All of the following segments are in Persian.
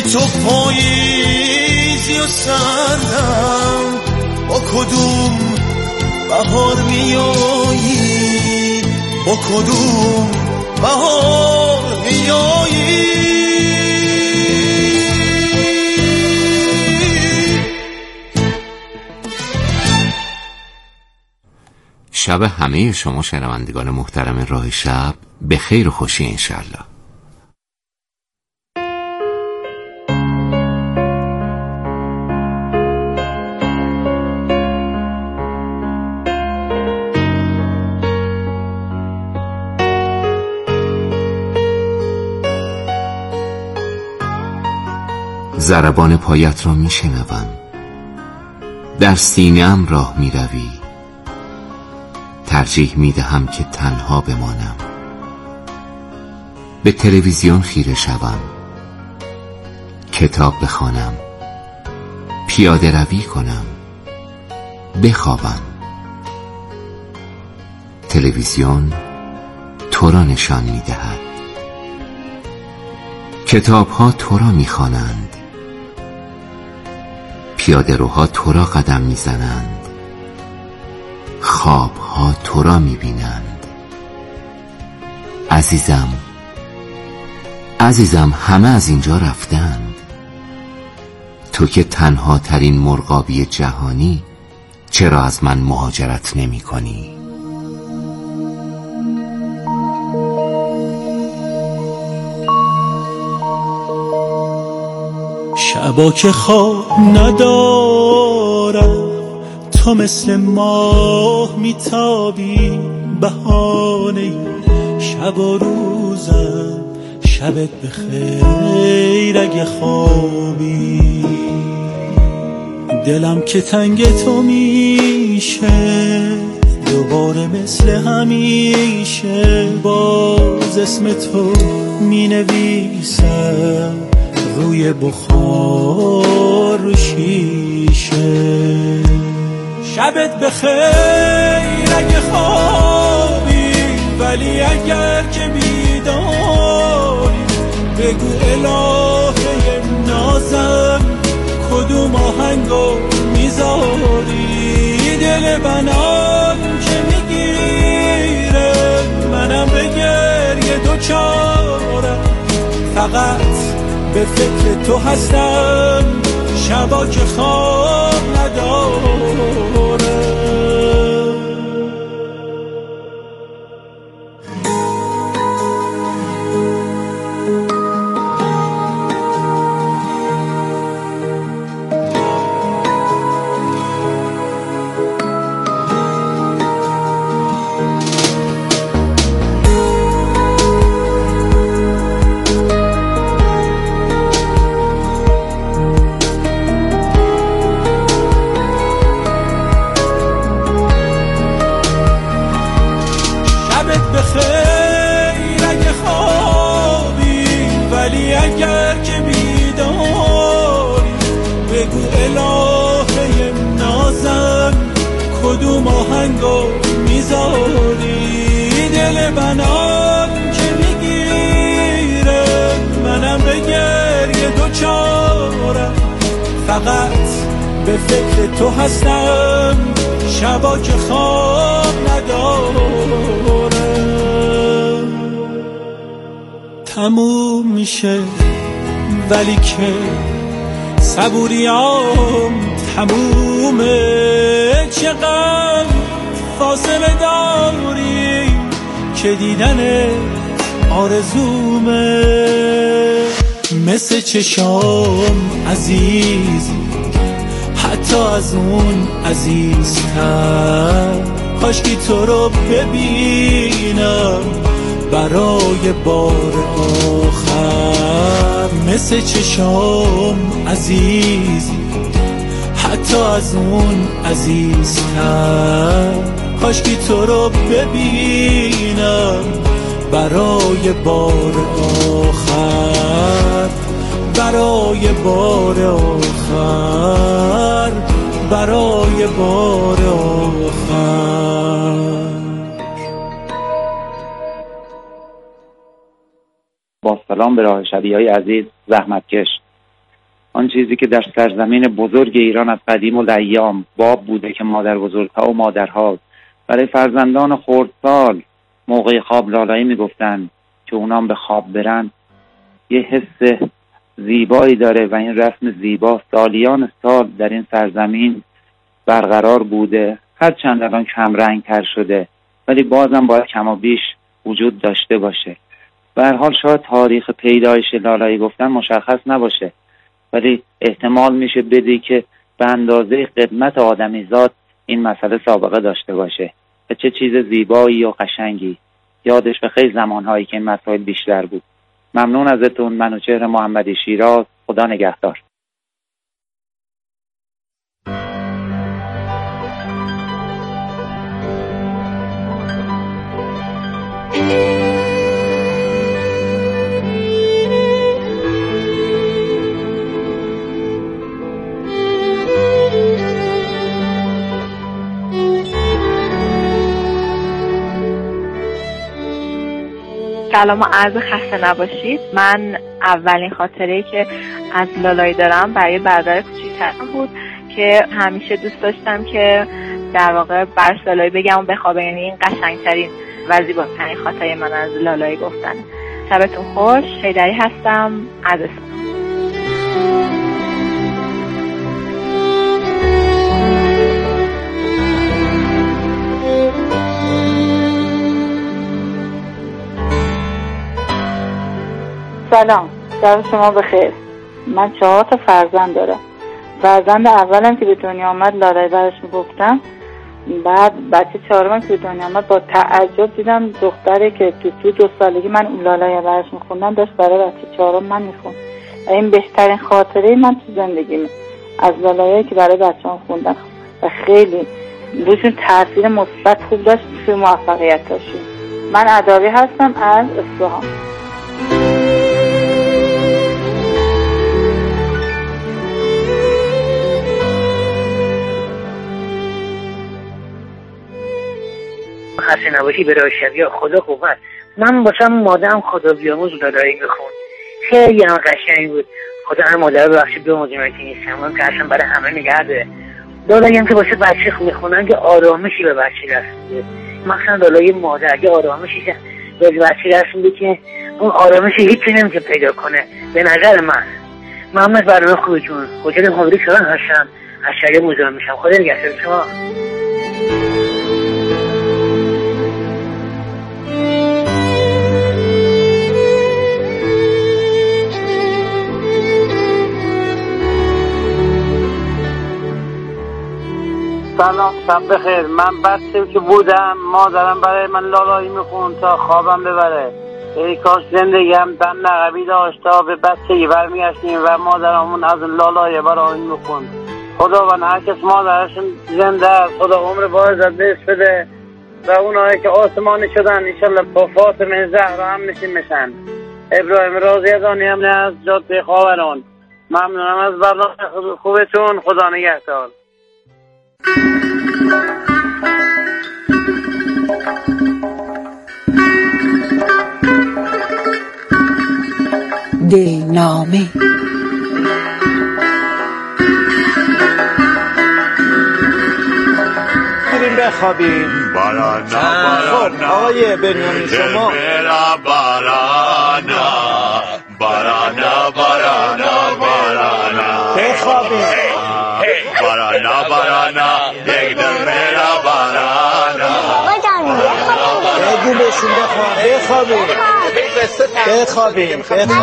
تو پاییزی و سردم، با کدوم بهار میایی، با کدوم بهار میایی. شب همه شما شنوندگان محترم راه شب به خیر و خوشی انشالله. ضربان پایت را می شنوم، در سینه‌ام راه می روی، ترجیح می دهم که تنها بمانم، به تلویزیون خیره شوم، کتاب بخوانم، پیاده روی کنم، بخوابم. تلویزیون تو را نشان می دهد، کتاب ها تو را می خوانند، پیاده روها تو را قدم می زنند، خواب ها تو را می بینند. عزیزم همه از اینجا رفتند، تو که تنها ترین مرغابی جهانی چرا از من مهاجرت نمی کنی؟ شبا که خواب ندارم، تو مثل ماه میتابی، بهانه شب و روزم، شبت بخیر اگه خوابی. دلم که تنگ تو میشه، دوباره مثل همیشه باز اسم تو مینویسم روی بخار رو شیشه. شبت بخیر اگه خوابی، ولی اگر که بیداری بگو الهه نازم کدوم آهنگو میذاری. دل بنان که میگیره منم به گریه دوچارم، فقط به فکر تو هستم شبا که خواب ندارم. بخیر اگه خوابی، ولی اگر که بیداری بگو الهه نازم کدوم آهنگو میذاری. دل بنان که میگیره منم به گریه دوچارم، فقط به فکر تو هستم شبا که خواب ندارم. تموم میشه ولی که صبوریام تمومه. چقدر فاصله داری که دیدن آرزومه. مثل چشام عزیزی حتی از اون عزیزتر، کاشکی تو رو ببینم برای بار آخر. مثل چشام عزیزی حتی از اون عزیزتر، کاشکی تو رو ببینم برای بار آخر، برای بار آخر، برای بار آخر. با سلام به راه شبیهای عزیز زحمتکش. آن چیزی که در سرزمین بزرگ ایران از قدیم الایام باب بوده که مادر بزرگها و مادرها برای فرزندان خردسال موقع خواب لالایی میگفتن که اونام به خواب برن، یه حس زیبایی داره و این رسم زیبا سالیان سال در این سرزمین برقرار بوده. هرچند الان کم رنگ تر شده ولی بازم باید کم و بیش وجود داشته باشه. به هر حال شاید تاریخ پیدایش لالایی گفتن مشخص نباشه، ولی احتمال میشه بدی که به اندازه خدمت آدمیزاد این مسئله سابقه داشته باشه و چه چیز زیبایی و قشنگی. یادش بخیر زمانهایی که این مسائل بیشتر بود. ممنون ازتون. منوچهر محمدی، شیراز. خدا نگهدار. سلام و عرض خسته نباشید. من اولین خاطره‌ای که از لالایی دارم برای برادر کوچیک‌ترم بود که همیشه دوست داشتم که در واقع برش لالایی بگم و بخوابه. یعنی این قشنگترین و زیباترین خاطره من از لالایی گفتن. شبتون خوش. حیدری هستم از اصفهان. سلام، شب شما بخیر. من 4 تا فرزند دارم. فرزند اولم که به دنیا آمد لالایی براش میگفتم. بعد بچه 4م که به دنیا آمد با تعجب دیدم دختری که تو 2 سالگی من اون لالایی براش میخوندم داشت برای بچه 4م من میخوند. این بهترین خاطره من تو زندگیمه از لالایی که برای بچه‌ام خوندم و خیلی روشون تاثیر مثبت خوب داشت توی موفقیت داشتیم. من ادابی هستم از اصفهان. خسته نباشی برای شبیه خدا قوت. من باشم مادرم خدا بیاموز لالایی میخوند. خیلی هم قشنگ بود. خدا هر مادر ببخشید بیاموزیم که نیستم. من که اصلا برای همه نگرده. لالایی هم که واسه بچه میخونن که آرامشی به بچه دست میده. مثلا لالایی مادر که آرامشی که به بچه دست میده که اون آرامشی هیچی نمیشه پیدا کنه به نظر من. ممنون برنامه خوبتون. خوشحالم حاضر شدن هستم. از شریعه موزه میشم. خدا نگهدار شما. سلام، شب بخیر. من بچه که بودم مادرم برای من لالایی میخوند تا خوابم ببره. ای کاش زندگیم دن نقبی داشت تا به بچگی برمیگشتیم و مادرمون از لالایی برای میخوند. خداوند هر کس مادرشون زنده است خدا عمر بازت بهش بده و اونایی که آسمانی شدن انشالله با فاطمه زهرا هم میشن. ابراهیم رازیدانی هم از جاده خاوران. ممنونم از برنامه خوبتون. خدا نگهدار. دلنامه بریم بخوابیم. خب آقای بنیامین شما بخوابیم. بگو بشین بخوابیم.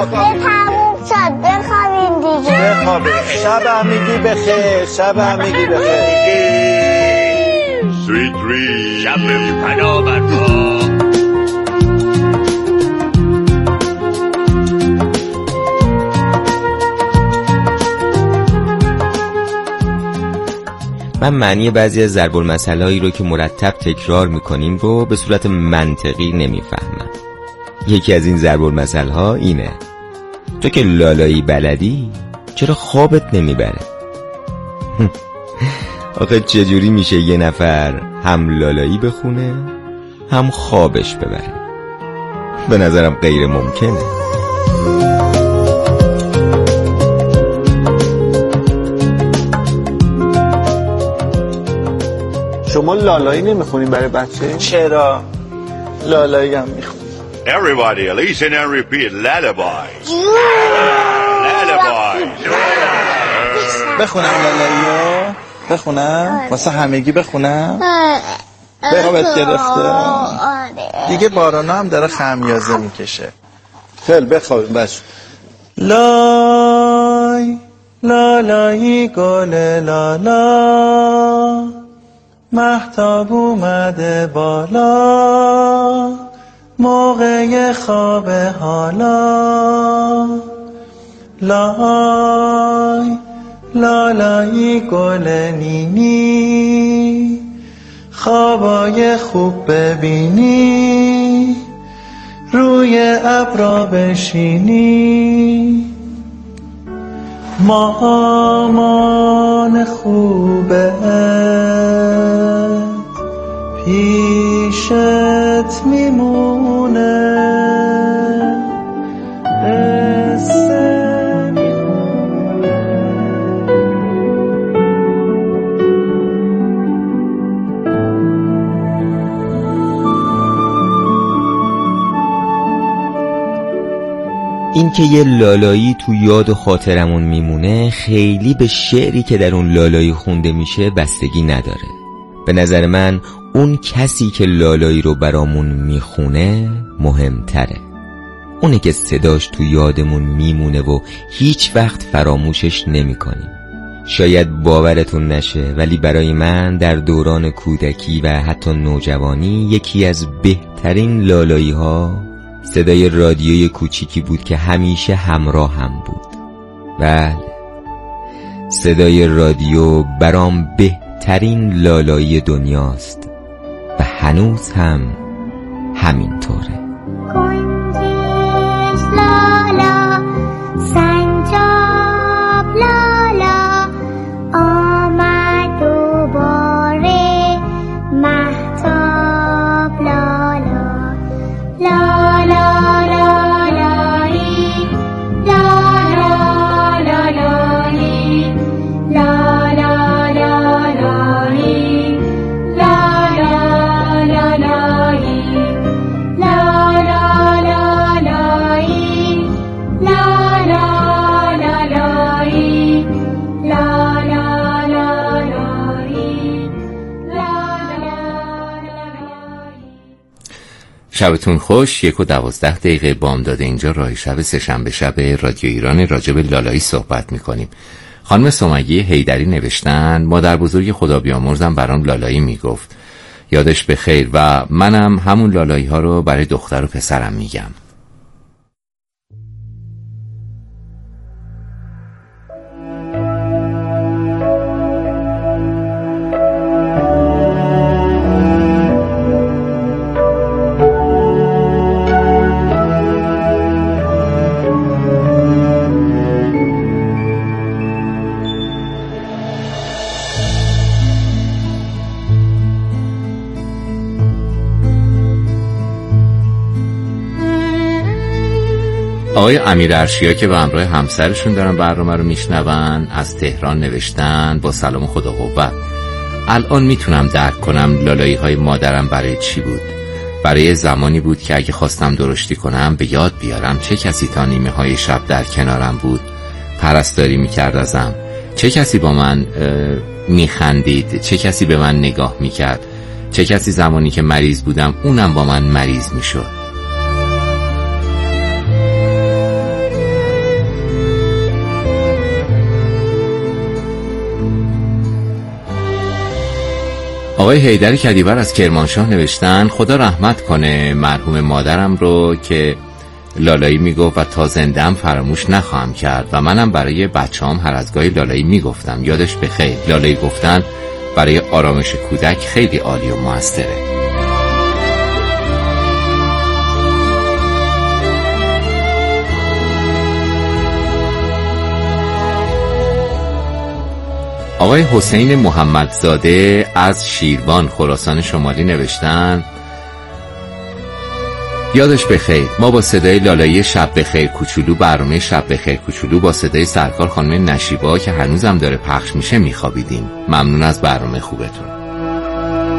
شب همگی بخیر. Sweet dreams. شب پناه بر من معنی بعضی از ضرب المثل‌هایی رو که مرتب تکرار می‌کنیم رو به صورت منطقی نمی‌فهمم. یکی از این ضرب المثل‌ها اینه: تو که لالایی بلدی چرا خوابت نمیبره؟ آخه چجوری میشه یه نفر هم لالایی بخونه هم خوابش ببره؟ به نظرم غیر ممکنه. شما لالایی نمیخونین برای بچه؟ چرا؟ لالایی هم میخونین. Everybody, listen and repeat. Lullaby. Lullaby. بخونم لالایی رو؟ بخونم؟ واسه همگی بخونم؟ بخوابت گرفته دیگه بارانا هم داره خمیازه میکشه. خیلی بخوابیم بچه. لای لالایی گل لالا مهتاب اومده بالا موقع خواب حالا لای لالایی گل نینی خوابای خوب ببینی روی ابرا بشینی مامان خوبه پیشت میمونه این که یه لالایی تو یاد و خاطرمون میمونه خیلی به شعری که در اون لالایی خونده میشه بستگی نداره. به نظر من اون کسی که لالایی رو برامون میخونه مهمتره. اونه که صداش تو یادمون میمونه و هیچ وقت فراموشش نمیکنیم. شاید باورتون نشه ولی برای من در دوران کودکی و حتی نوجوانی یکی از بهترین لالایی ها صدای رادیوی کوچیکی بود که همیشه همراه هم بود. بله، صدای رادیو برام بهترین لالایی دنیاست و هنوز هم همینطوره. کنجش لالا سنجاب لالا آمد دوباره مهتاب لالا لالا لالایی لالا لالایی لالا لالایی لالا لالایی لالا لالایی لالا لالایی لالا لالایی شبتون خوش. 1:12 بامداد اینجا راه شب سه‌شنبه شب رادیو ایران راجع به لالایی صحبت میکنیم. خانم سمیه حیدری نوشتن مادر بزرگ خدا بیامرزم برام لالایی میگفت، یادش بخیر، و منم همون لالایی ها رو برای دختر و پسرم میگم. آقای امیر ارشیا که به همراه همسرشون دارن برنامه رو میشنون از تهران نوشتن با سلام و خدا قوت. الان میتونم درک کنم لالایی های مادرم برای چی بود. برای زمانی بود که اگه خواستم درشتی کنم به یاد بیارم چه کسی تا نیمه های شب در کنارم بود، پرستاری میکرد ازم، چه کسی با من میخندید، چه کسی به من نگاه میکرد، چه کسی زمانی که مریض بودم اونم با من مریض میشد. آقای حیدری کدیور از کرمانشاه نوشتن خدا رحمت کنه مرحوم مادرم رو که لالایی میگفت و تا زندم فراموش نخواهم کرد و منم برای بچه‌ام هر از گاهی لالایی میگفتم. یادش بخیر. لالایی گفتن برای آرامش کودک خیلی عالی و موثره. آقای حسین محمدزاده از شیروان خراسان شمالی نوشتن یادش بخیر، ما با صدای لالایی شب بخیر کوچولو، برنامه شب بخیر کوچولو با صدای سرکار خانم نشیبا که هنوزم داره پخش میشه میخوابیدیم. ممنون از برنامه خوبتون.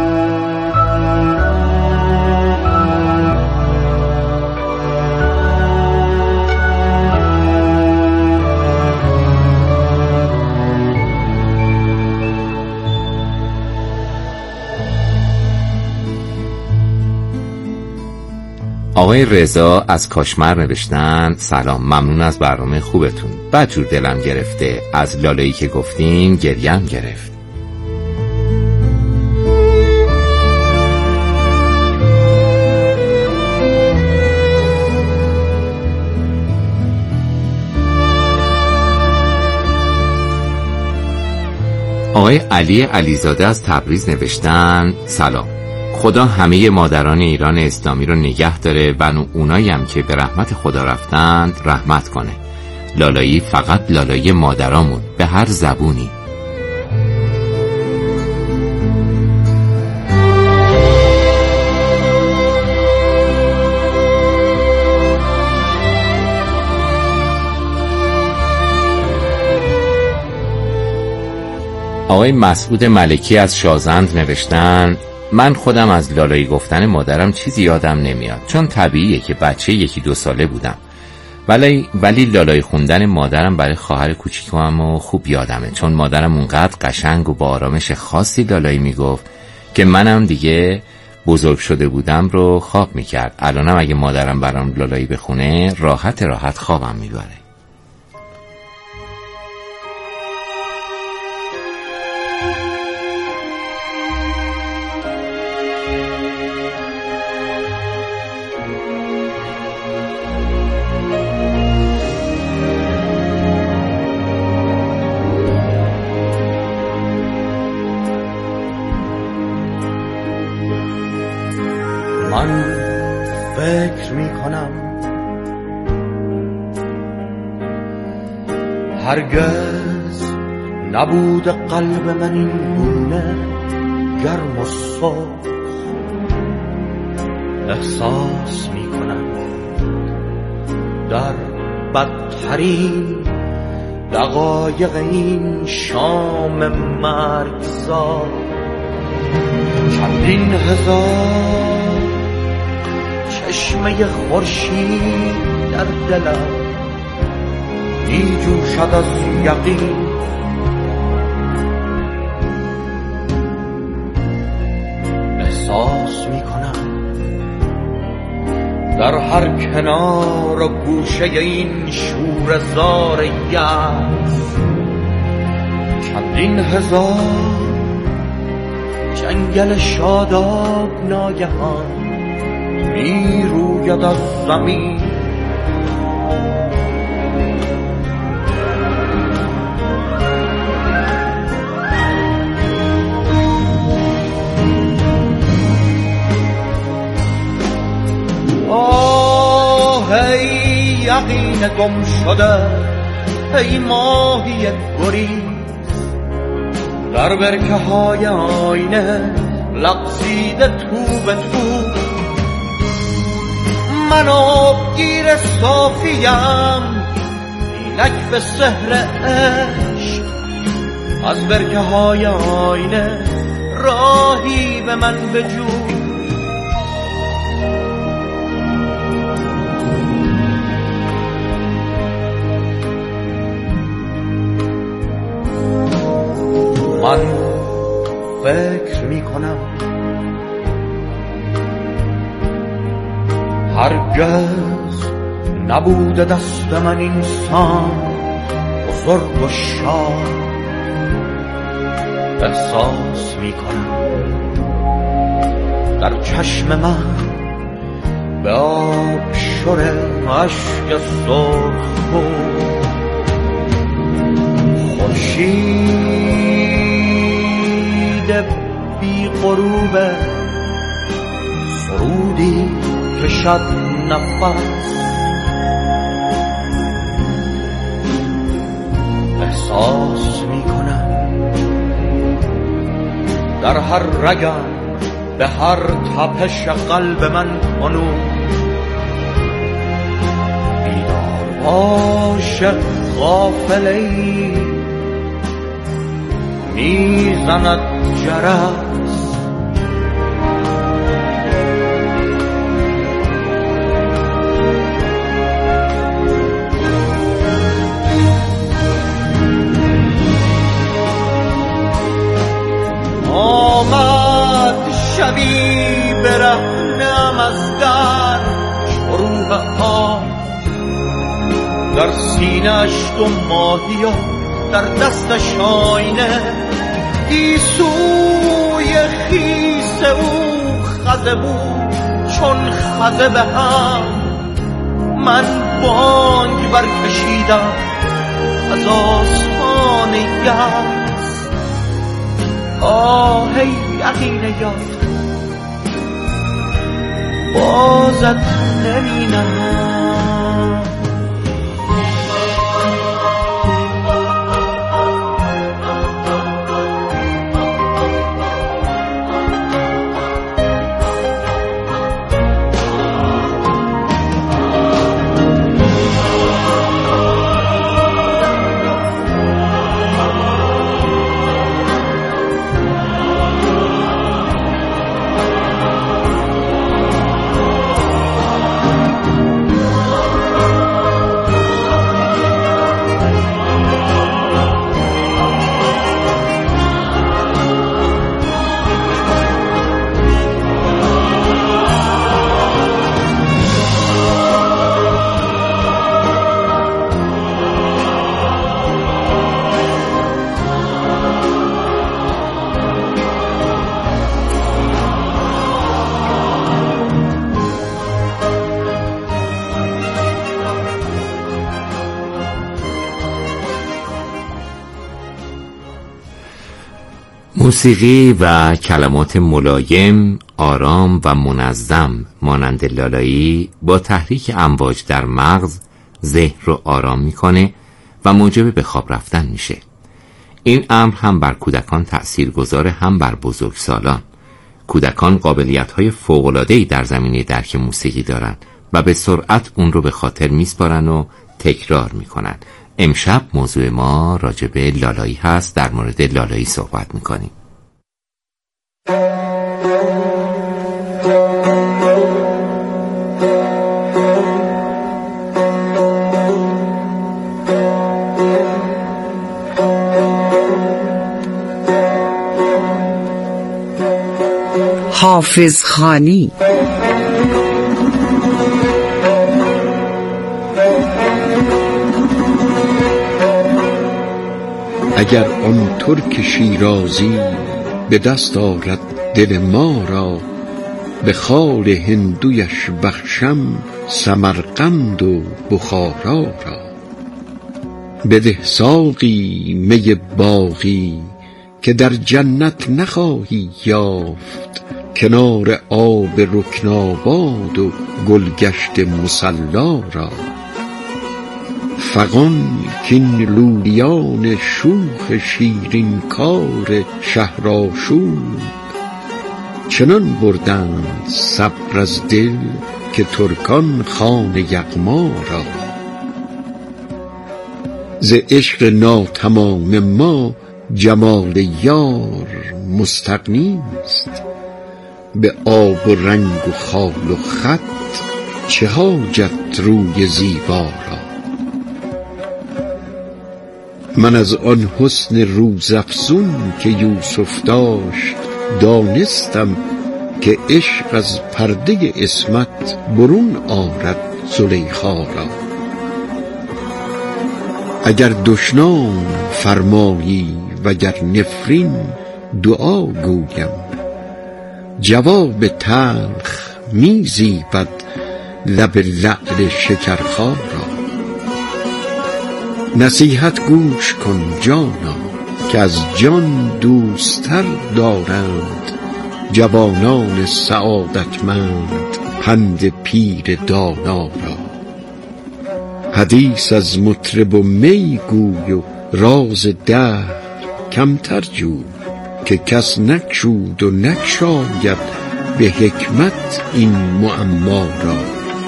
آقای رضا از کاشمر نوشتن سلام، ممنون از برنامه خوبتون. بدجور دلم گرفته، از لالایی که گفتین گریم گرفت. آقای علی علیزاده از تبریز نوشتن سلام، خدا همه مادران ایران اسلامی رو نگه داره و اونایی هم که به رحمت خدا رفتند رحمت کنه. لالایی فقط لالایی مادرامون به هر زبونی. آقای مسعود ملکی از شازند نوشتن من خودم از لالایی گفتن مادرم چیزی یادم نمیاد، چون طبیعیه که بچه 1-2 ساله بودم، ولی لالایی خوندن مادرم برای خواهر کوچیکم خوب یادمه، چون مادرم اونقدر قشنگ و با آرامش خاصی لالایی میگفت که منم دیگه بزرگ شده بودم رو خواب میکرد. الانم اگه مادرم برام لالایی بخونه راحت خوابم میبره. من فکر می کنم هرگز نبود قلب من این گونه گرم و سرخ. احساس می کنم در بدترین دقایق این شام مرگزار چندین هزار چشمه خورشید در دلم می جوشد از یقین. احساس می کنم در هر کنار و گوشه این شوره‌زار یأس چندین هزار جنگل شاداب ناگهان می روید از زمین. آه ای یقین گم شده، ای ماهی گریز در برکه های آینه لغزیده تو به تو. من آبگیر صافیم اینک به سحر عشق، از برکه های آینه راهی به من بجو. من فکر می کنم هرگز نبوده دست من اینسان بزرگ و شاد. احساس می کنم در چشم من به آب شور اشک سرخ بود خورشید بی غروب سرودی که شب نفس. احساس می کنم در هر رگم به هر تپش قلب من کنون بیدار عاشق غافله‌ای میزند جرس. آمد شبی برهنم از در در سینه‌اش دو ماهی و در دستش آینه، گیسوی خیس او خزه بود چون خزه به هم. من بانگ برکشیدم از آسمان یأس، آه ای یقین یافته بازت نمی‌نهم. موسیقی و کلمات ملایم، آرام و منظم مانند لالایی با تحریک امواج در مغز ذهن رو آرام میکنه و موجب به خواب رفتن میشه. این امر هم بر کودکان تأثیرگذار هم بر بزرگسالان. کودکان قابلیت‌های فوق‌العاده‌ای در زمینه درک موسیقی دارن و به سرعت اون رو به خاطر میسپارن و تکرار میکنن. امشب موضوع ما راجع به لالایی هست. در مورد لالایی صحبت میکنیم. حافظ خانی. اگر آن ترک شیرازی به دست آرد دل ما را، به خال هندویش بخشم سمرقند و بخارا را. بده ساقی می باقی که در جنت نخواهی یافت، کنار آب رکناباد و گلگشت مصلا را. فغان کین لولیان شوخ شیرین کار شهرآشوب، چنان بردند صبر از دل که ترکان خان یغما را. ز عشق ناتمام ما جمال یار مستغنی است، به آب و رنگ و خال و خط چه حاجت روی زیبا را. من از آن حسن روزافزون که یوسف داشت دانستم، که عشق از پرده عصمت برون آرد زلیخا را. اگر دشنام فرمایی وگر نفرین دعا گویم، جواب تلخ می زیبد لب لعل شکرخا را. نصیحت گوش کن جانا که از جان دوستر دارند جوانان سعادتمند پند پیر دانا را. حدیث از مطرب و می گوی و راز دهر کمتر جوی، که کس نگشود و نگشاید به حکمت این معما را.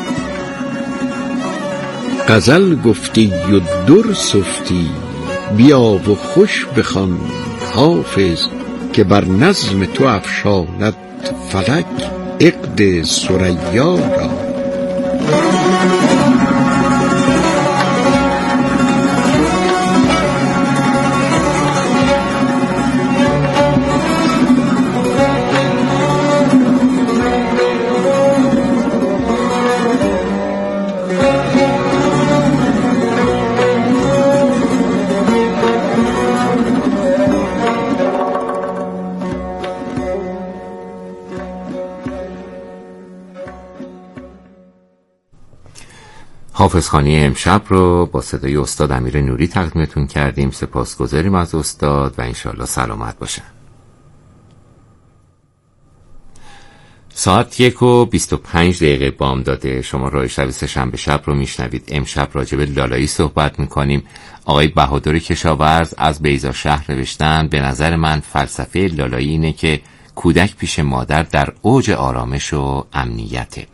غزل گفتی و در سفتی، بیا و خوش بخوان حافظ، که بر نظم تو افشاند فلک عقد ثریا را. حافظخوانی امشب رو با صدای استاد امیر نوری تقدیمتون کردیم. سپاسگزاریم از استاد و انشالله سلامت باشن. ساعت 1:25 بامداد. شما رادیو شب سه‌شنبه شب رو میشنوید. امشب راجع به لالایی صحبت میکنیم. آقای بهادر کشاورز از بیضا شهر نوشتن به نظر من فلسفه لالایی اینه که کودک پیش مادر در اوج آرامش و امنیته.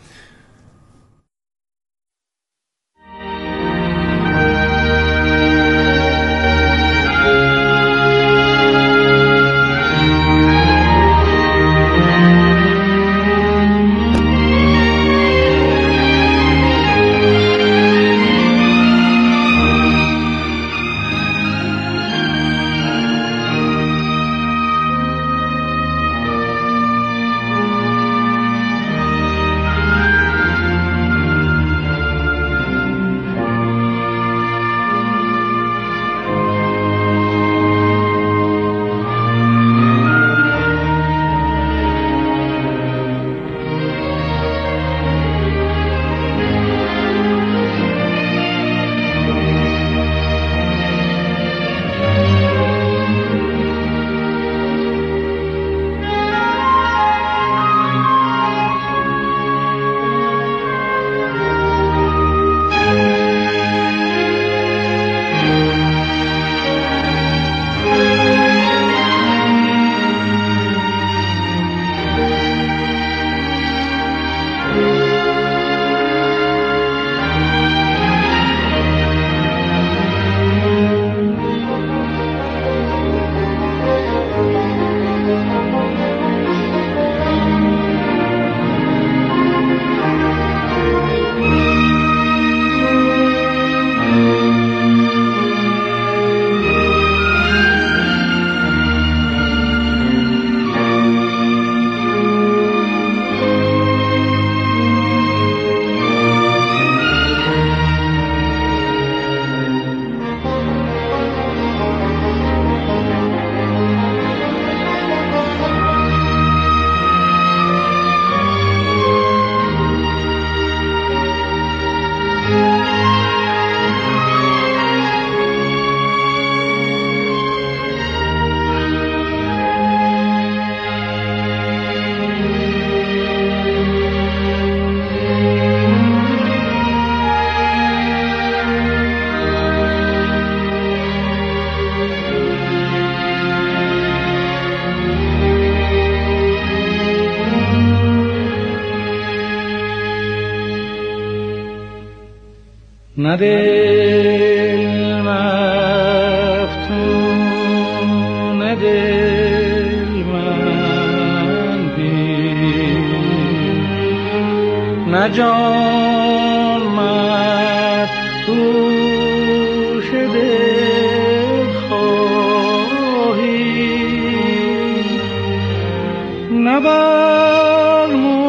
نه دل مفتون نه دل من بین نه جان مفروش دل خواهی نه بر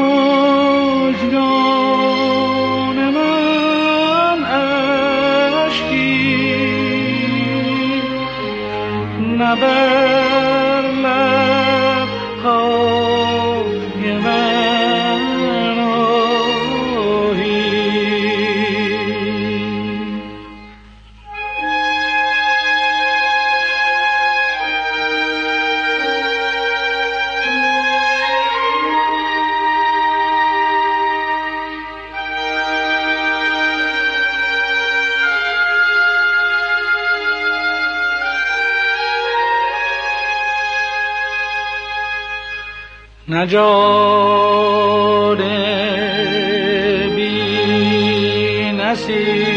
مژگان من اشکی نه بر لب‌های من آهی. نجار بی نصیب